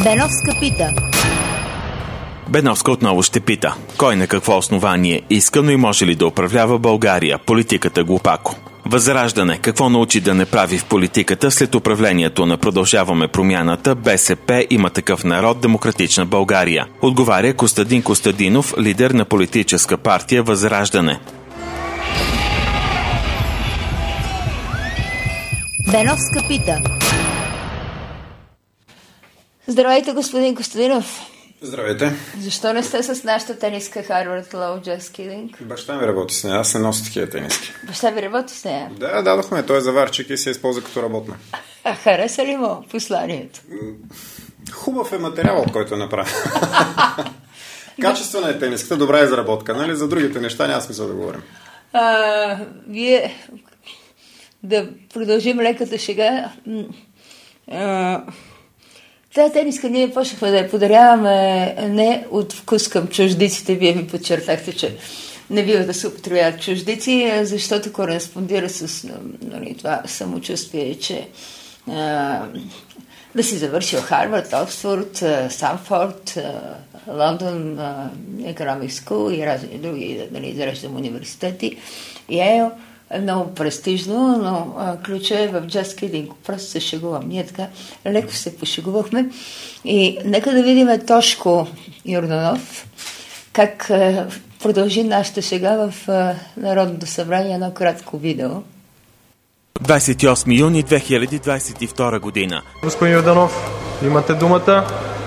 Беновска пита. Беновска отново ще пита. Кой на какво основание иска, но и може ли да управлява България? Политиката глупако. Възраждане. Какво научи да не прави в политиката след управлението на Продължаваме промяната, БСП, Има такъв народ, Демократична България? Отговаря Костадин Костадинов, лидер на политическа партия Възраждане. Беновска пита. Здравейте, господин Костадинов. Здравейте. Защо не сте с нашата тениска Harvard Law Just Kidding? Баща ми работи с нея, аз се нося такива тениски. Баща ви работи с нея? Да, дадохме, той е заварчик и се използва като работна. А хареса ли му посланието? Хубав е материалът, който е направен. Качествена е тениската, добра изработка, нали? За другите неща няма смисъл да говорим. Вие да продължим леката шега. Тази тениска ние почнахме да я подаряваме не от вкус към чуждиците. Вие ми подчертахте, че не бива да се употребяват чуждици, защото кореспондира с това самочувствие, че да си завършил Харвард, Оксфорд, Станфорд, Лондон, Economic School и разни други, да не изреждам университети. Йейл е много престижно, но ключа е в Just Kidding. Просто се шегувам. Ние така леко се пошегувахме. И нека да видим Тошко Йорданов как продължи нашата шега в Народното събрание, едно кратко видео. 28 юни 2022 година. Господин Йорданов, имате думата.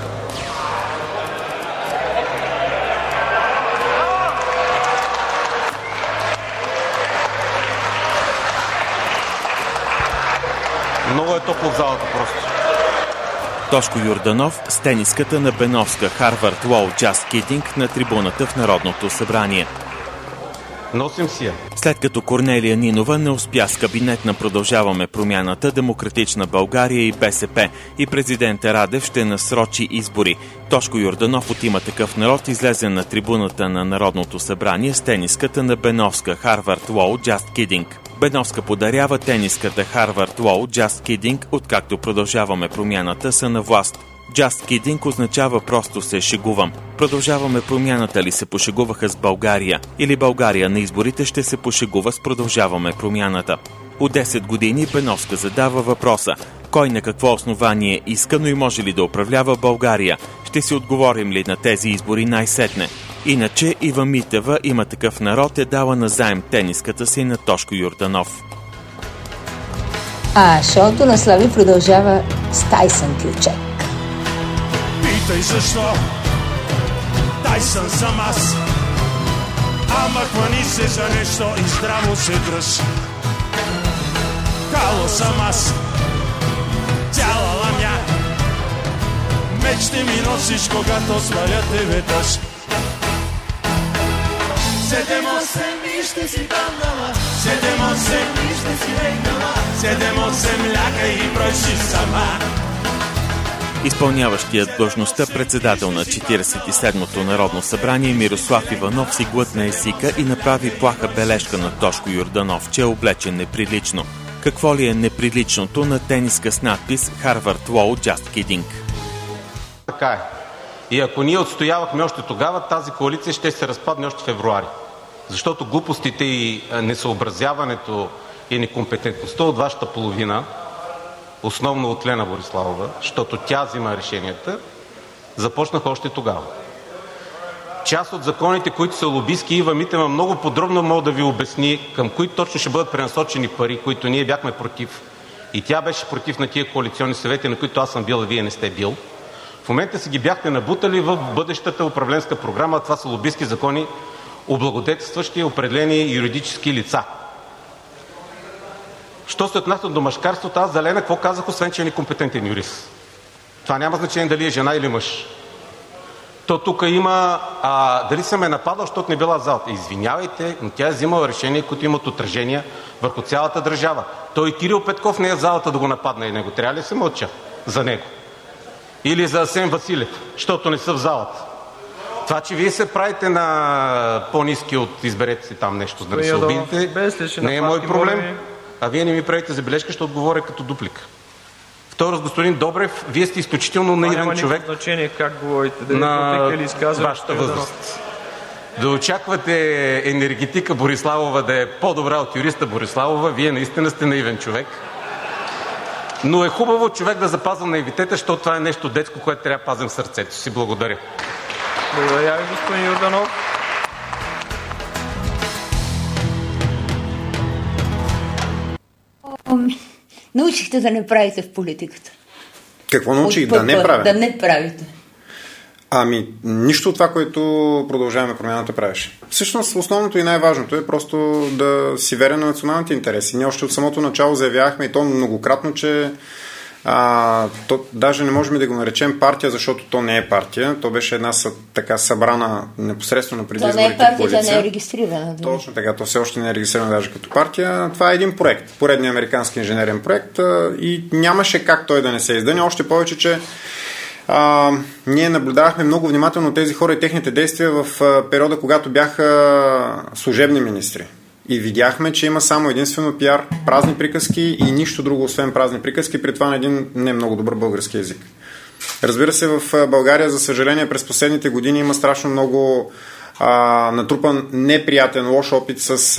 Много е топло в залата просто. Тошко Йорданов с тениската на Беновска Harvard Law Just Kidding на трибуната в Народното събрание. Носим си я. След като Корнелия Нинова не успя с кабинет на Продължаваме промяната, Демократична България и БСП и президента Радев ще насрочи избори, Тошко Йорданов от Има такъв народ излезе на трибуната на Народното събрание с тениската на Беновска Harvard Law Just Kidding. Беновска подарява тениската Harvard Law Just Kidding, откакто Продължаваме промяната са на власт. Just Kidding означава просто се шегувам. Продължаваме промяната ли се пошегуваха с България? Или България на изборите ще се пошегува с Продължаваме промяната? От 10 години Беновска задава въпроса: кой на какво основание иска, но и може ли да управлява България? Ще си отговорим ли на тези избори най-сетне? Иначе Ива Митева, Има такъв народ, е дала назаем тениската си на Тошко Йорданов. Шоуто на Слави продължава с Тайсън Ключек. Питай защо Тайсън съм аз. Ама хвани се за нещо и здраво се дръж. Кало съм аз, цяла ламя. Меч ще ми носиш, когато сваля те веднъж. 7-8 и ще си танала, 7-8 и ще си легнала, 7-8 ляка и бройши сама. Изпълняващият длъжността председател на 47-то Народно събрание Мирослав Иванов си глътна езика и направи плаха бележка на Тошко Йорданов, че е облечен неприлично. Какво ли е неприличното на тениска с надпис Harvard Law Just Kidding? Така е. И ако ние отстоявахме още тогава, тази коалиция ще се разпадне още в февруари. Защото глупостите и несъобразяването и некомпетентността от вашата половина, основно от Лена Бориславова, защото тя взима решенията, започнаха още тогава. Част от законите, които са лобистки, Ива Митева много подробно мога да ви обясни към кои точно ще бъдат пренасочени пари, които ние бяхме против. И тя беше против на тия коалиционни съвети, на които аз съм бил, а вие не сте бил. В момента си ги бяхте набутали в бъдещата управленска програма. Това са лобистки закони, облагодетелстващи определени юридически лица. Що се отнася до мъжкарството, аз за Лена какво казах, освен че е некомпетентен юрист? Това няма значение дали е жена или мъж. То тук има дали съм е нападал, защото не била в залата. Извинявайте, но тя е взимала решения, които имат отражения върху цялата държава. Той Кирил Петков не е в залата да го нападне и него. Трябва ли се мълча за него? Или за Асен Василев, защото не са в залата. Това, че вие се правите на по-ниски от изберете си там нещо, за да не се обидите, не е мой проблем. А вие не ми правите забележка, ще отговоря като дуплика. Второ, с господин Добрев, вие сте изключително наивен човек. Няма значение как говорите, на или изказвате вашата възраст. Да очаквате енергетика Бориславова да е по-добра от юриста Бориславова, вие наистина сте наивен човек. Но е хубаво човек да запазва наивитета, защото това е нещо детско, което трябва да пазим в сърцето си. Благодаря. Благодаря ви, господин Йорданов. Научихте да не правите в политиката. Какво научих? Да не правя? Да не правите. Нищо от това, което продължаваме промяната правеше. Всъщност, основното и най-важното е просто да си верен на националните интереси. Ние още от самото начало заявявахме, и то многократно, че то даже не можем да го наречем партия, защото то не е партия. То беше една така събрана непосредствено преди изборите коалиция. То не е партия, тя не е регистрирана. Точно така, то все още не е регистрирана даже като партия. Това е един проект, поредният американски инженерен проект и нямаше как той да не се издъни. Още повече, че ние наблюдавахме много внимателно тези хора и техните действия в периода, когато бяха служебни министри. И видяхме, че има само единствено пиар, празни приказки и нищо друго, освен празни приказки, при това на един не много добър български език. Разбира се, в България, за съжаление, през последните години има страшно много натрупан неприятен, лош опит с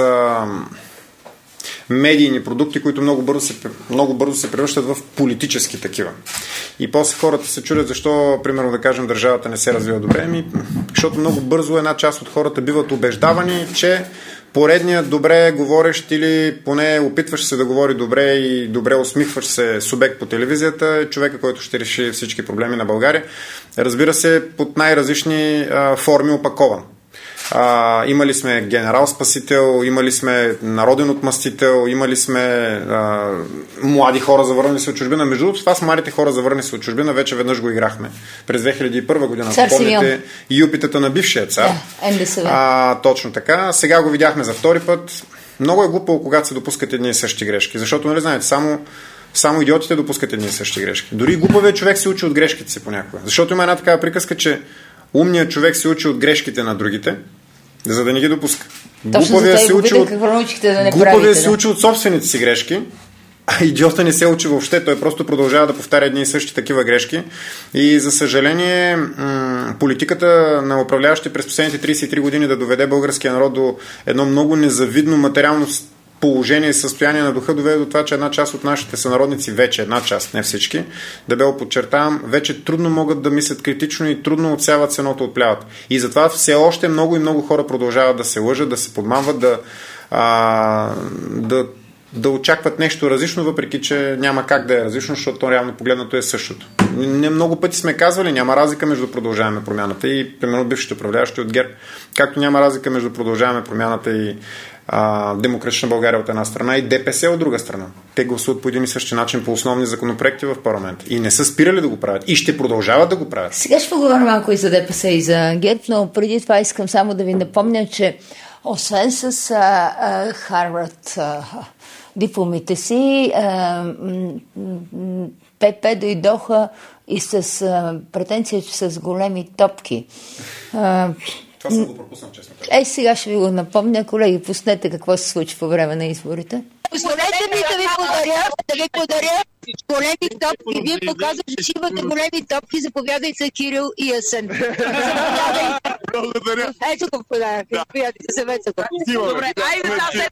медийни продукти, които много бързо се превръщат в политически такива. И после хората се чудят защо, примерно да кажем, държавата не се развива добре. Защото много бързо една част от хората биват убеждавани, че поредният добре говорещ или поне опитваш се да говори добре и добре усмихваш се субект по телевизията е човека, който ще реши всички проблеми на България. Разбира се, под най-различни форми опакован. Имали сме генерал-спасител, имали сме народен отмъстител, имали сме млади хора завърнали се от чужбина. Между другото, това с младите хора завърнали се от чужбина вече веднъж го играхме. През 2001 година. Помните юпитата на бившия цар. Точно така. Сега го видяхме за втори път. Много е глупаво, когато се допускат едни и същи грешки. Защото, нали знаете, само идиотите допускат едни и същи грешки. Дори глупавият човек се учи от грешките си понякога. Защото има една такава приказка, че умният човек се учи от грешките на другите, за да не ги допуска. Глупавият се учи от собствените си грешки, а идиота не се учи въобще. Той просто продължава да повтаря едни и същи такива грешки. И за съжаление, политиката на управляващите през последните 33 години да доведе българския народ до едно много незавидно материално положение и състояние на духа доведе до това, че една част от нашите сънародници вече, една част, не всички, дебело подчертавам, вече трудно могат да мислят критично и трудно отсяват сеното от плявата. И затова все още много и много хора продължават да се лъжат, да се подмамват, да очакват нещо различно, въпреки че няма как да е различно, защото то реално погледнато е същото. Не много пъти сме казвали, няма разлика между Продължаваме промяната и примерно бившите управляващи от ГЕРБ, както няма разлика между Продължаваме промяната и Демократична България от една страна и ДПС от друга страна. Те гласуват по един и същи начин по основни законопроекти в парламент. И не са спирали да го правят. И ще продължават да го правят. Сега ще поговорим малко и за ДПС и за ГЕРБ, но преди това искам само да ви напомня, че освен с Харвард дипломите си, ПП дойдоха и с претенция, че с големи топки. Това съм го пропуснал, честно казвам. Сега ще ви го напомня, колеги, пуснете какво се случи по време на изборите. Позволете ми да ви подаря големи топки. Вие показвате, че имате големи топки. Заповядайте, Кирил и Асен. Благодаря. Ето го подарък. Приятели, съвета го. Добре, айде, Асен.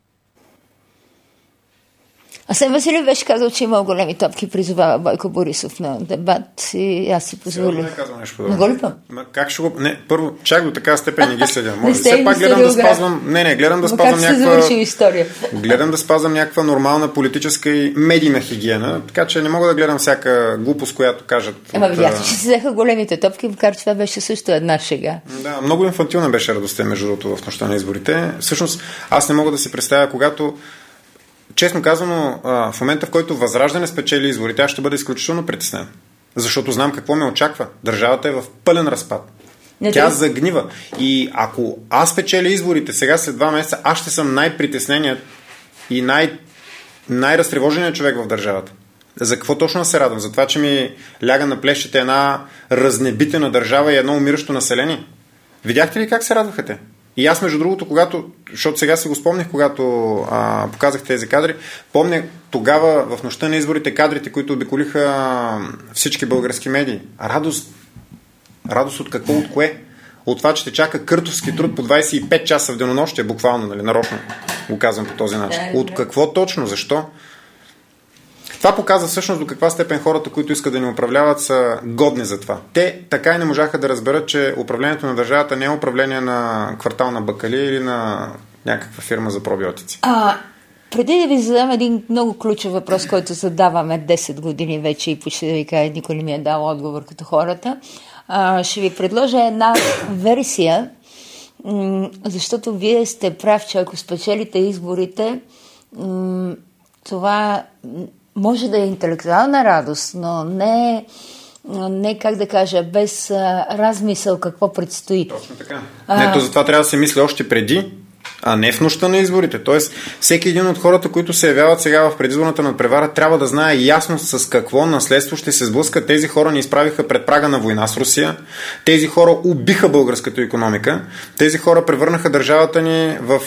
Асен Василев беше казал, че имал големи топки, призовава Бойко Борисов на дебат и аз си позволих. Не казвам нещо подобно. Не го ли пъм? Как ще го... Не, първо, чак до така степен не ги следя. Все пак гледам да спазвам... гледам да спазвам Гледам да спазвам някаква нормална политическа и медийна хигиена, така че не мога да гледам всяка глупост, която кажат. Видяхте, че се взеха големите топки, макар че това беше също една шега. Да, много инфантилна беше радостта, между другото, в нощта на изборите. Всъщност, аз не мога да си представя, когато честно казано, в момента, в който Възраждане спечели изборите, аз ще бъда изключително притеснен. Защото знам какво ме очаква. Държавата е в пълен разпад. Тя загнива. И ако аз спечеля изборите сега след 2 месеца, аз ще съм най-притесненият и най-разтревоженият човек в държавата. За какво точно се радвам? За това, че ми ляга на плещите една разнебитена държава и едно умиращо население? Видяхте ли как се радваха те? И аз, между другото, защото сега се го спомних, когато показах тези кадри, помня тогава в нощта на изборите кадрите, които обиколиха всички български медии. Радост от какво, от кое? От това, че те чака къртовски труд по 25 часа в денонощие, буквално, нали, нарочно го казвам по този начин. От какво точно? Защо? Това показва всъщност до каква степен хората, които искат да ни управляват, са годни за това. Те така и не можаха да разберат, че управлението на държавата не е управление на квартал на бакалия или на някаква фирма за пробиотици. Преди да ви задам един много ключов въпрос, който задаваме 10 години вече и почти да ви кажа, никой не ми е дал отговор като хората, ще ви предложа една версия, защото вие сте прав, че ако спечелите изборите, това може да е интелектуална радост, но не как да кажа, без размисъл какво предстои. Точно така. Ето за това трябва да се мисли още преди, а не в нощта на изборите. Тоест, всеки един от хората, които се явяват сега в предизборната надпревара, трябва да знае ясно с какво наследство ще се сблъскат. Тези хора ни изправиха пред прага на война с Русия. Тези хора убиха българската икономика. Тези хора превърнаха държавата ни в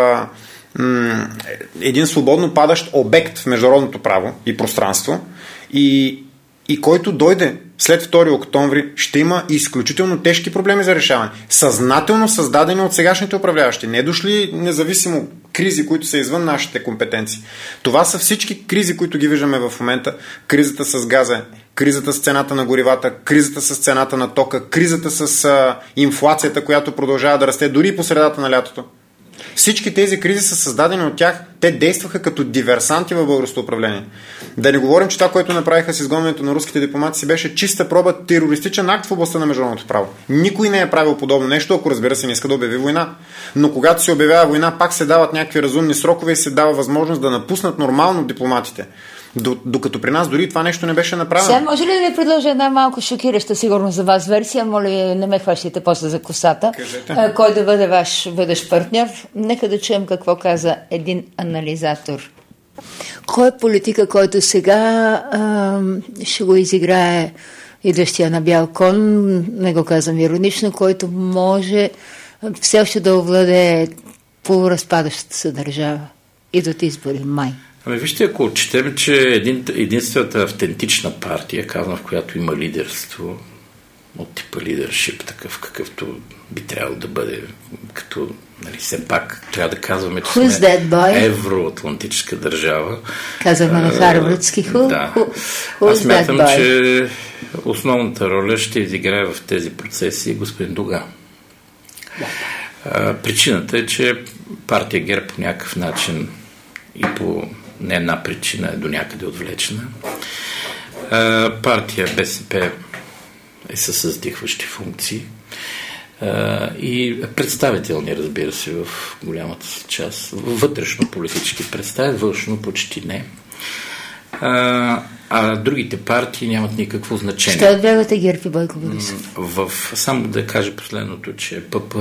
един свободно падащ обект в международното право и пространство. И който дойде след 2 октомври, ще има изключително тежки проблеми за решаване. Съзнателно създадени от сегашните управляващи. Не дошли независимо кризи, които са извън нашите компетенции. Това са всички кризи, които ги виждаме в момента. Кризата с газа, кризата с цената на горивата, кризата с цената на тока, кризата с инфлацията, която продължава да расте дори по средата на лятото. Всички тези кризи са създадени от тях. Те действаха като диверсанти в българското управление. Да не говорим, че това, което направиха с изгонването на руските дипломати, беше чиста проба терористичен акт в областта на международното право. Никой не е правил подобно нещо, ако разбира се не иска да обяви война. Но когато се обявява война, пак се дават някакви разумни срокове и се дава възможност да напуснат нормално дипломатите. Докато при нас дори това нещо не беше направено. Сега може ли да ви предложа една малко шокираща сигурно за вас версия? Моля, не ме хващайте после за косата. Кажете. Кой да бъде ваш бъдещ партньор? Нека да чуем какво каза един анализатор. Кой е политика, който сега ще го изиграе идващия на бял кон, не го казвам иронично, който може все още да овладее полуразпадащата се държава? Идват избори май. Вижте, ако отчетем, че единствената автентична партия, казвам, в която има лидерство, от типа лидершип, такъв какъвто би трябвало да бъде, като, нали, все пак трябва да казваме, че сме евроатлантическа държава. Казваме на харвардски. Да. Аз смятам, че основната роля ще изиграе в тези процеси господин Доган. Причината е, че партия ГЕРБ по някакъв начин и по не една причина е до някъде отвлечена. Партия БСП е със създихващи функции и представителни, разбира се, в голямата си част. Вътрешно политически представи, външно почти не. А другите партии нямат никакво значение. Ще отбягате ГЕРБ и Бойко Борисов? Само да кажа последното, че ПП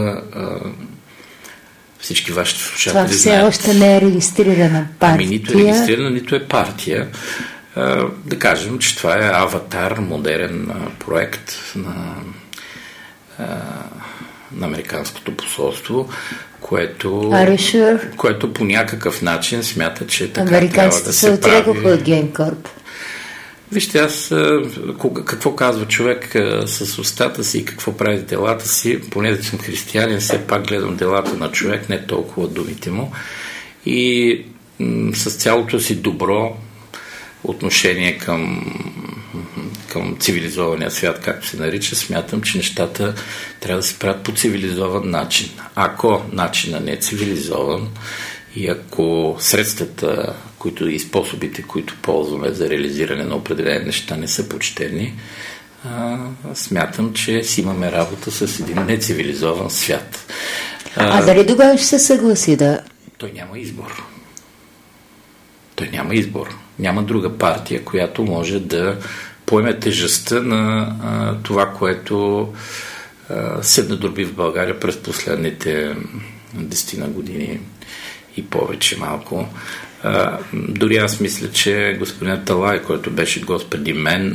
всички вашите слушатели знаят. Това все още не е регистрирана партия. Ами нито е регистрирана, нито е партия. Да кажем, че това е аватар, модерен проект на американското посолство, което по някакъв начин смята, че така трябва да се прави. Американците се отрекоха от GameCorp. Вижте, какво казва човек с устата си и какво прави с делата си, поне да съм християнин, все пак гледам делата на човек, не толкова думите му. И с цялото си добро отношение към цивилизования свят, както се нарича, смятам, че нещата трябва да се правят по цивилизован начин. Ако начинът не е цивилизован и ако средствата и способите, които ползваме за реализиране на определени неща, не са почтени, смятам, че си имаме работа с един нецивилизован свят. Дали тогава ще се съгласи да... Той няма избор. Няма друга партия, която може да поеме тежестта на това, което се надроби в България през последните 10 години и повече малко. Дори аз мисля, че господин Аталай, който беше гост преди мен,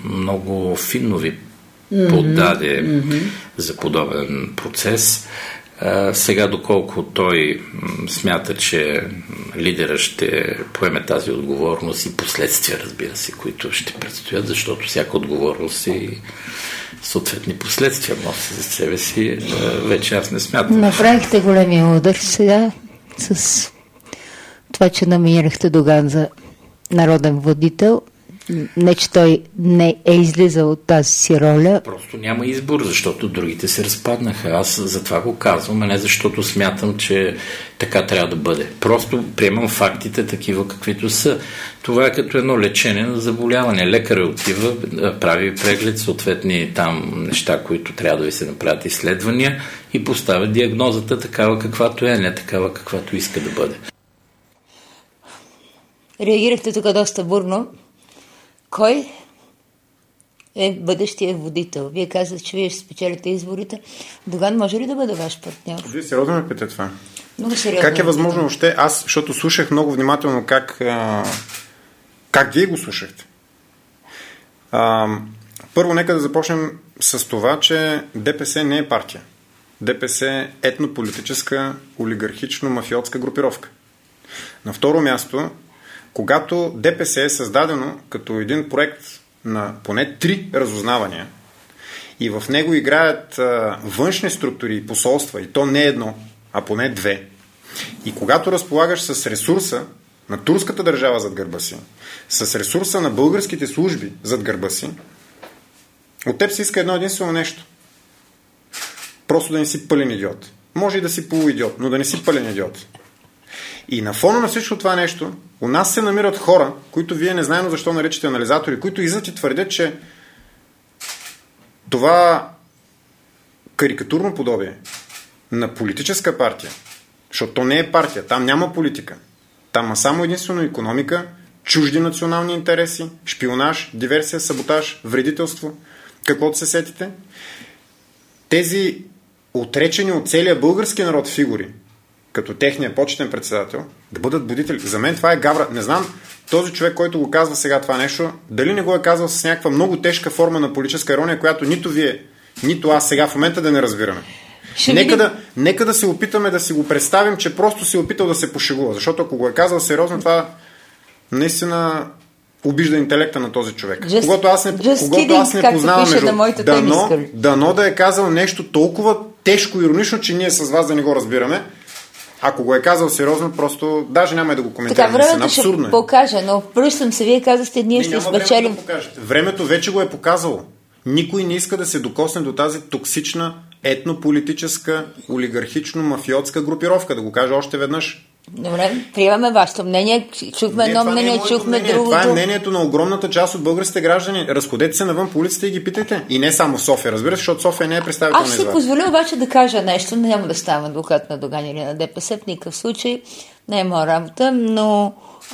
много финно ви поддаде за подобен процес. Сега, доколко той смята, че лидера ще поеме тази отговорност и последствия, разбира се, които ще предстоят, защото всяка отговорност и съответни последствия носи за себе си, вече аз не смятам. Направихте големия удар сега с това, че номинирахте Доган за народен водител. Не, че той не е излизал от тази си роля. Просто няма избор, защото другите се разпаднаха. Аз затова го казвам, а не защото смятам, че така трябва да бъде. Просто приемам фактите такива, каквито са. Това е като едно лечение на заболяване. Лекарът отива, прави преглед, съответни там неща, които трябва да ви се направят изследвания и поставя диагнозата такава, каквато е, не такава, каквато иска да бъде. Реагирахте тук доста бурно. Кой е бъдещия водител? Вие казвате, че вие ще спечелите изборите. Доган може ли да бъде ваш партньор? Вие сериозно ме питате това? Много сериозно. Как е възможно още? Аз, защото слушах много внимателно как вие го слушахте. Първо, нека да започнем с това, че ДПС не е партия. ДПС е етнополитическа, олигархично-мафиотска групировка. На второ място, когато ДПС е създадено като един проект на поне 3 разузнавания и в него играят външни структури и посолства, и то не едно, а поне 2, и когато разполагаш с ресурса на турската държава зад гърба си, с ресурса на българските служби зад гърба си, от теб се иска едно единствено нещо. Просто да не си пълен идиот. Може и да си полуидиот, но да не си пълен идиот. И на фона на всичко това нещо, у нас се намират хора, които вие не знаем защо наричате анализатори, които излизат и твърдят, че това карикатурно подобие на политическа партия, защото то не е партия, там няма политика, там има само единствено икономика, чужди национални интереси, шпионаж, диверсия, саботаж, вредителство, каквото се сетите. Тези отречени от целия български народ фигури, като техния почетен председател, да бъдат будители. За мен това е гавра. Не знам този човек, който го казва сега това нещо, дали не го е казал с някаква много тежка форма на политическа ирония, която нито вие, нито аз сега в момента да не разбираме. Нека да се опитаме да си го представим, че просто си опитал да се пошегува. Защото ако го е казал сериозно, това наистина обижда интелекта на този човек. Когато аз не познавам дано да е казал нещо толкова тежко, иронично, че ние с вас да не го разбираме. Ако го е казал сериозно, просто даже няма да го коментирам. Така, времето ще покаже, но връщам се, вие казахте, ние ще спечелим. Времето вече го е показало. Никой не иска да се докосне до тази токсична етнополитическа, олигархично-мафиотска групировка. Да го кажа още веднъж. Добре, приемаме вашето мнение. Чухме едно мнение, чухме другото. Това е мнението на огромната част от българските граждани. Разходете се навън по улицата и ги питайте. И не само в София, разбира се, защото София не е представител на извън. Аз си позволя обаче да кажа нещо. Няма да ставам адвокат на Доган или на ДПС в никакъв случай. Не е моя работа, но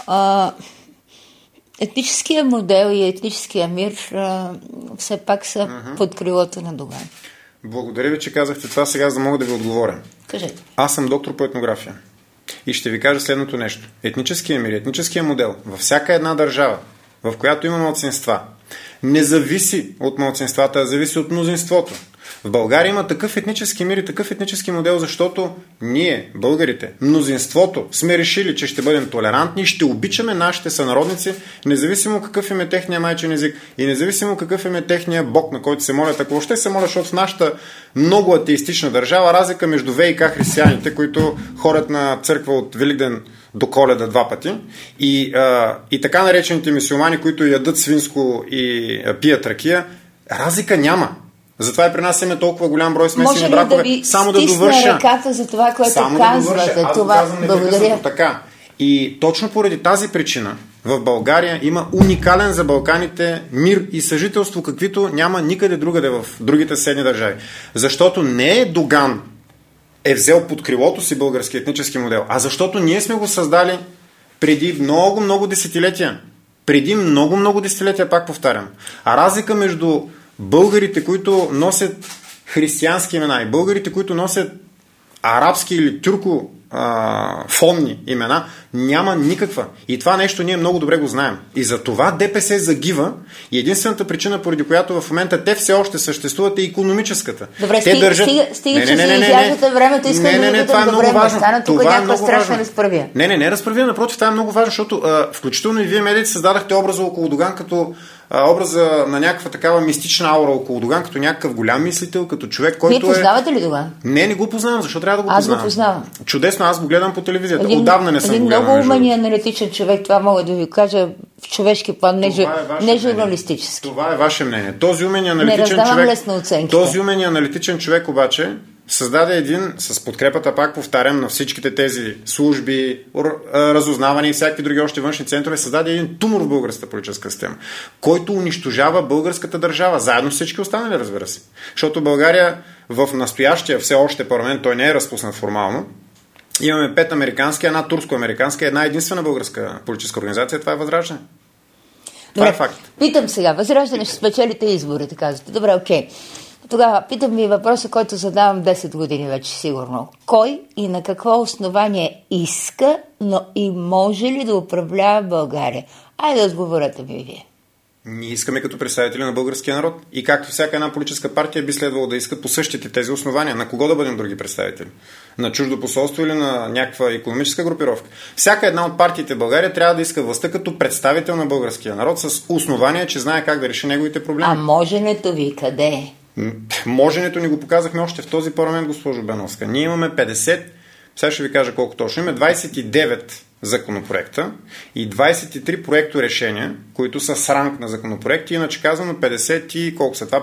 етническия модел и етническия мир все пак са под крилото на Доган. Благодаря ви, че казахте това сега, за да мога да ви отговоря. Кажете. Аз съм доктор по етнография. И ще ви кажа следното нещо. Етническия мир, етническия модел във всяка една държава, в която има малцинства, не зависи от малцинствата, а зависи от мнозинството. В България има такъв етнически мир и такъв етнически модел, защото ние, българите, мнозинството, сме решили, че ще бъдем толерантни и ще обичаме нашите сънародници, независимо какъв им е техния майчин език и независимо какъв им е техния бог, на който се молят. Ако още се молят, защото в нашата много атеистична държава разлика между ВИК християните, които ходят на църква от Великден до Коледа 2 пъти и така наречените мюсюлмани, които ядат свинско и пият ракия, разлика няма. Затова и при нас имаме толкова голям брой смесени бракове. Може ли да само да довърша ръката за това, което казвате? Аз това казвам непрекъснато така. И точно поради тази причина в България има уникален за Балканите мир и съжителство, каквито няма никъде другаде в другите съседни държави. Защото не е Доган е взел под крилото си български етнически модел, а защото ние сме го създали преди много десетилетия. Преди много десетилетия, пак повтарям. А разлика между българите, които носят християнски имена и българите, които носят арабски или тюрко фонни имена, Няма никаква. И това нещо ние много добре го знаем. И за това ДПС загива и единствената причина, поради която в момента те все още съществуват, е икономическата. Добре, те държат... стига, че си изяждате времето, искам да ви питам, добре, не стана тук някаква страшна разправия. Не разправия, напротив, това е много важно, защото включително и вие медиите създадахте образа около Доган като образа на някаква такава мистична аура около Доган, като някакъв голям мислител, като човек, който Вие познавате ли Доган? Не го познавам, защото трябва да го познавам. Аз го познавам. Чудесно, аз го гледам по телевизията. Отдавна не съм го гледал. Един много умен и аналитичен човек, това мога да ви кажа в човешки план, не журналистически. Това е ваше мнение. Този умен и аналитичен човек обаче създаде един, с подкрепата, пак повтарям, на всичките тези служби, разузнаване и всякакви други още външни центрове, създаде един тумор в българската политическа система, който унищожава българската държава, заедно с всички останали, разбира се. Защото България в настоящия все още парламент, той не е разпуснат формално, имаме 5 американски, една турско-американска, една единствена българска политическа организация, това е Възраждане. Това е факт. Питам сега, Възраждане ще спечелите изборите, казвате. Добре, окей. Тогава питам ви въпроса, който задавам 10 години вече сигурно. Кой и на какво основание иска, но и може ли да управлява България? Айде да отговорете ми вие. Ние искаме като представители на българския народ. И както всяка една политическа партия би следвало да иска по същите тези основания. На кого да бъдем други представители? На чуждо посолство или на някаква икономическа групировка? Всяка една от партиите в България трябва да иска властта като представител на българския народ с основание, че знае как да реши неговите проблеми. А моженето ви къде е? Моженето ни го показахме още в този парламент, госпожо Беновска. Ние имаме 50, сега ще ви кажа колко точно, имаме 29 законопроекта и 23 проекто решения, които са с ранг на законопроекти, иначе казано 50 и колко са това?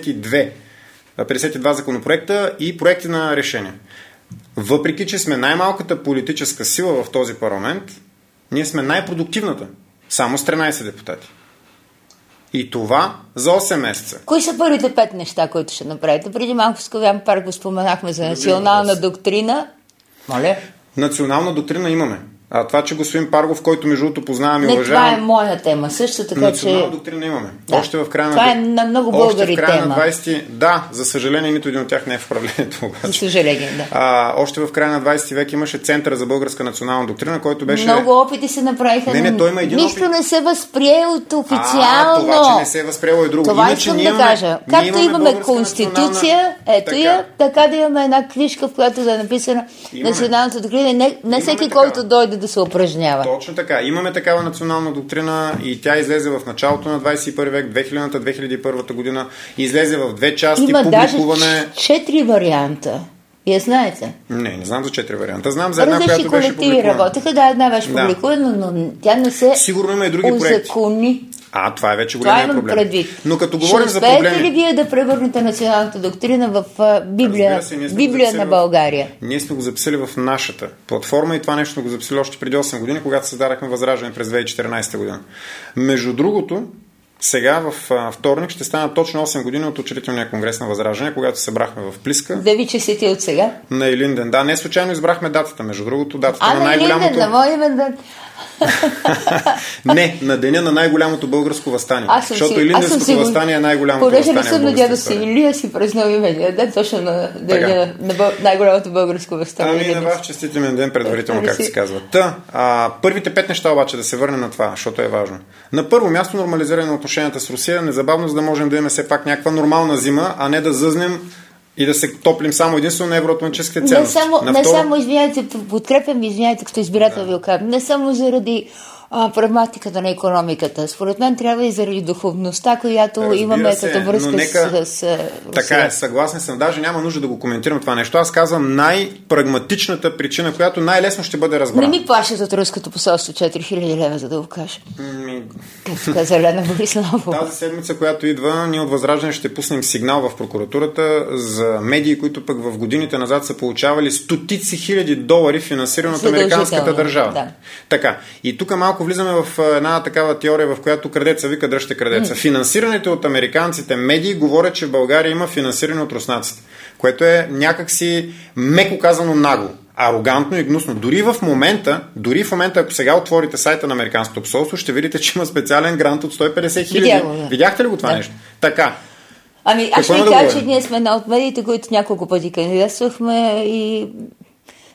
52 законопроекта и проекти на решения. Въпреки, че сме най-малката политическа сила в този парламент, ние сме най-продуктивната. Само с 13 депутати. И това за 8 месеца. Кои са първите 5 неща, които ще направите? Преди малко в Скавян парк го споменахме за национална доктрина. Моля? Национална доктрина имаме. А това, че господин Паргов, който между другото познавам и уважавам... Това е моя тема. Също така, национална доктрина имаме. Да. Още в края това е на много българи тема. 20... Да, за съжаление, нито един от тях не е в управлението. Обаче. За съжаление, да. Още в края на 20 век имаше Център за българска национална доктрина, който беше... Много опити се направиха. Той има един нищо не се възприе от официално. Това, че не се е възприело е друго. Това искам да кажа. Както имаме конституция, ето я, така да имаме една книжка, в която да е написана националната доктрина. Не всеки, който дойде да се упражнява. Точно така. Имаме такава национална доктрина и тя излезе в началото на 21 век, 2000-2001 година. Излезе в 2 части. Има публикуване... даже 4 варианта. Вие знаете? Не знам за 4 варианта. Знам за една, която беше публикувана. Различни колективи работеха, една беше публикувана, но тя не се сигурно има и други проекти. Това е вече големия проблем. Предвид. Но като говорим за проблеми... Ще успеете ли вие да превърнете националната доктрина в Библия на България? Ние сме го записали в нашата платформа и това нещо сме го записали още преди 8 години, когато създадахме Възраждане през 2014 година. Между другото, сега в вторник ще стана точно 8 години от учредителния конгрес на Възраждане, когато се събрахме в Плиска. Да ви честити от сега? На Илинден. Да, не случайно избрахме датата. Между другото, датата на най-голямото... Илинден, на мой имен ден. Не, на деня на най-голямото българско въстание. Защото Илинденското въстание е най-голямото въстание. Понеже не съм на дядо си Илия, си празнал имения ден, точно на деня на най-голямото българско въстание. Ами на вас честитимен ден предварително, как се казва. Първите 5 неща обаче, да се върнем на това, защото е важно. На първо място нормализиране на отношенията с Русия, незабавно, за да можем да имаме все пак някаква нормална зима, а не да зъзнем и да се топлим само единствено на евроатлантическите ценности. Не само, извиняйте, подкрепям, извиняйте, като избирател ви оказвам, не само заради прагматиката на икономиката. Според мен трябва и заради духовността, която имаме като връзка с Русия. Така е, съгласен съм. Даже няма нужда да го коментирам това нещо. Аз казвам най-прагматичната причина, която най-лесно ще бъде разбрана. Не ми плащат от руското посолство 4000 лева, за да го кажа. Както каза Лена Бориславова. Тази седмица, която идва, ние от Възраждане ще пуснем сигнал в прокуратурата за медии, които пък в годините назад са получавали стотици хиляди долари финансиране от американската държава. Да. Така. И тук малко влизаме в една такава теория, в която крадеца вика дръжте крадеца. Финансирането от американците медии говорят, че в България има финансиране от руснаците, което е някакси меко казано нагло, арогантно и гнусно. Дори в момента, ако сега отворите сайта на американското посолство, ще видите, че има специален грант от 150 хиляди. Видяхте ли го това нещо? Така. Аз ще ви кажа, че ние сме една от медиите, които няколко пъти кандидатствахме и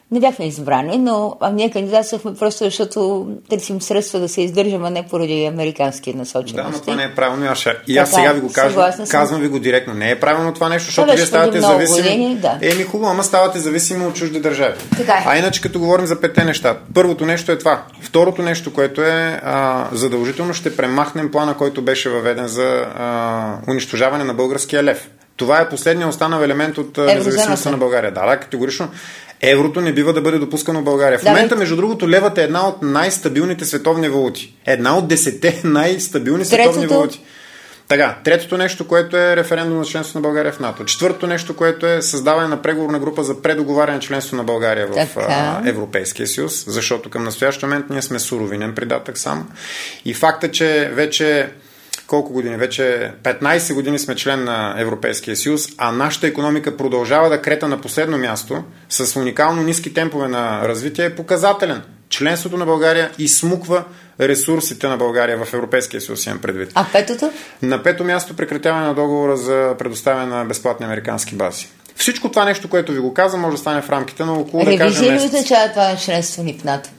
Не бяхме избрани, но ние кандидатствахме просто защото търсим средства да се издържаме, а не поради американски насочености. Да, но това не е правилно. И аз сега ви го казвам ви го директно. Не е правилно това нещо, защото вие ставате зависими. Да. Хубаво, ама ставате зависими от чужди държави. Така. А иначе като говорим за 5 неща. Първото нещо е това. Второто нещо, което е задължително, ще премахнем плана, който беше въведен за унищожаване на българския лев. Това е последният останал елемент от независимостта на България. Да, категорично. Еврото не бива да бъде допускано в България. В момента, между другото, левът е една от най-стабилните световни валути. Една от 10 най-стабилни световни валути. Така, третото нещо, което е референдум на членство на България в НАТО. Четвъртото нещо, което е създаване на преговорна група за предоговаряне членство на България в Европейския съюз, защото към настоящия момент ние сме суровинен придатък сам. И факта, че вече колко години? Вече 15 години сме член на Европейския съюз, а нашата икономика продължава да крета на последно място с уникално ниски темпове на развитие, е показателен. Членството на България изсмуква ресурсите на България в Европейския съюз, имам предвид. А петото? На пето място прекратяване на договора за предоставяне на безплатни американски бази. Всичко това нещо, което ви го казвам, може да стане в рамките на около, да кажем, ревизия ли означава това на членство ни в НАТО?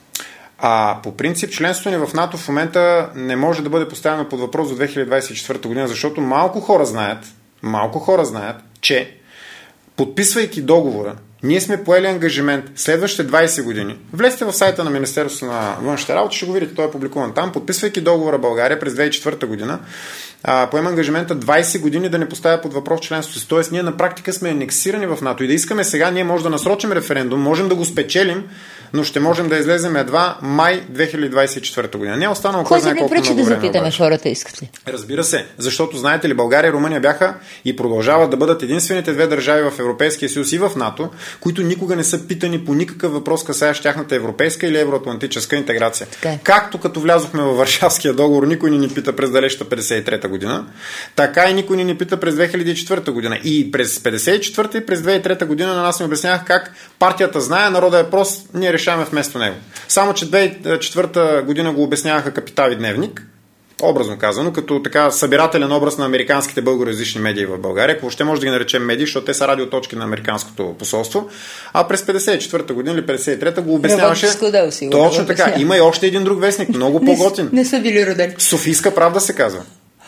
По принцип, членството ни в НАТО в момента не може да бъде поставено под въпрос до 2024 година, защото малко хора знаят, че подписвайки договора, ние сме поели ангажимент следващите 20 години. Влезте в сайта на Министерството на външните работи, ще го видите, той е публикуван там. Подписвайки договора България през 2004 година, поема ангажимента 20 години да не поставя под въпрос членството си. Тоест, ние на практика сме анексирани в НАТО и да искаме сега, ние може да насрочим референдум, можем да го спечелим, но ще можем да излезем едва май 2024 година. Не е останало кой знае колко много време. Кой се ми пречи да запитаме хората искат ли? Разбира се, защото знаете ли, България и Румъния бяха и продължават да бъдат единствените две държави в Европейския съюз и в НАТО, които никога не са питани по никакъв въпрос, касаещ тяхната европейска или евроатлантическа интеграция. Както като влязохме във Варшавския договор, никой ни пита през далечната 53-та година, така и никой ни пита през 2004 година. И през 54-та и през 2003 година на нас ни обяснявах как партията знае, народа е прост, ние решаваме вместо него. Само, че 2004 година го обясняваха Капитал и Дневник, образно казано, като така събирателен образ на американските българоязични медии в България, ако ще може да ги наречем медии, защото те са радиоточки на американското посолство, а през 54 година или 53-та го обясняваше. Точно така. Има и още един друг вестник, много по-готин. Не са били родени. Софийска правда се казва.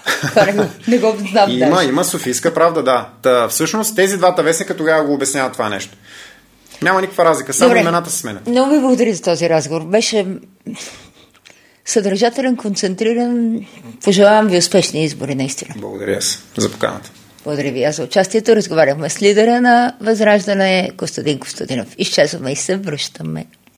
Не го знам. Има Софийска правда, да. Всъщност тези двата вестника тогава го обясняват това нещо. Няма никаква разлика, само имената се сменят. Много ви благодаря за този разговор. Беше съдържателен, концентриран. Пожелавам ви успешни избори, наистина. Благодаря за поканата. Благодаря ви за участието. Разговаряхме с лидера на Възраждане Костадин Костадинов. Изчезваме и се връщаме.